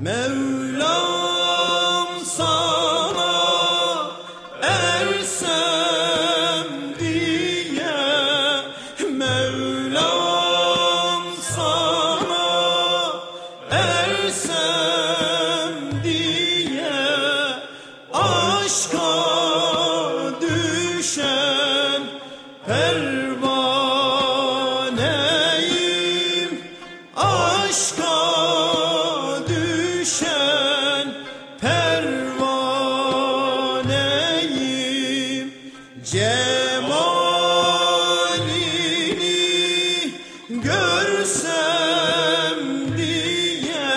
Mevlam sana ersem diye, Mevlam sana ersem diye, aşka düşen pervaneyim, aşka düşen pervaneyim. Cemalini görsem diye,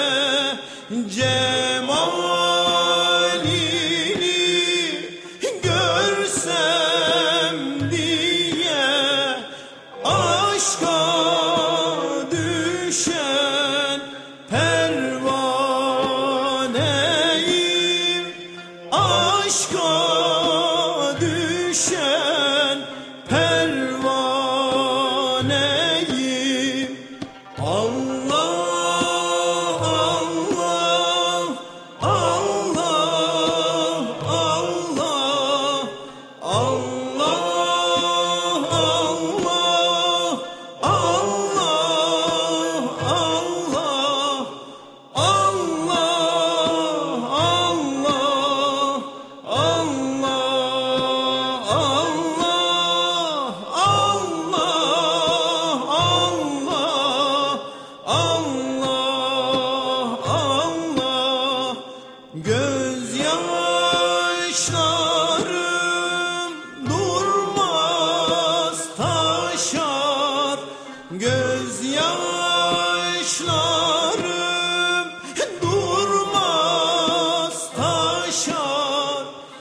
cemalini görsem diye, aşka düşen pervaneyim, aşka düşen pervaneyim. Allah Allah Allah Allah Allah gözyaşlarım durmaz taşar, gözyaşlarım durmaz taşar,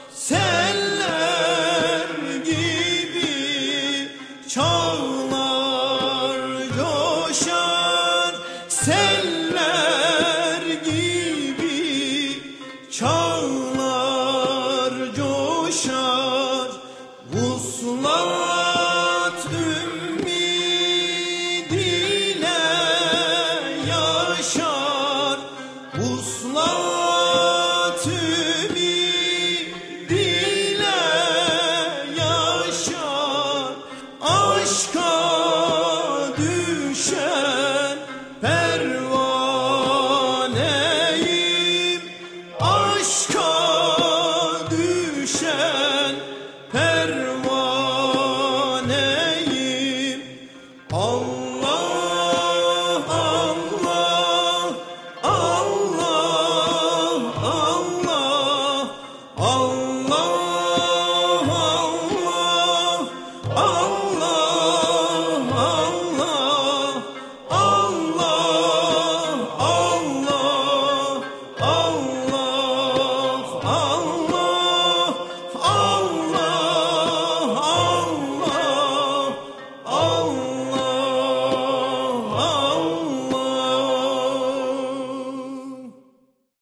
seller gibi çağlar coşar, seller gibi çağlar coşar. Vuslat ümmidiyle yaşar, vuslat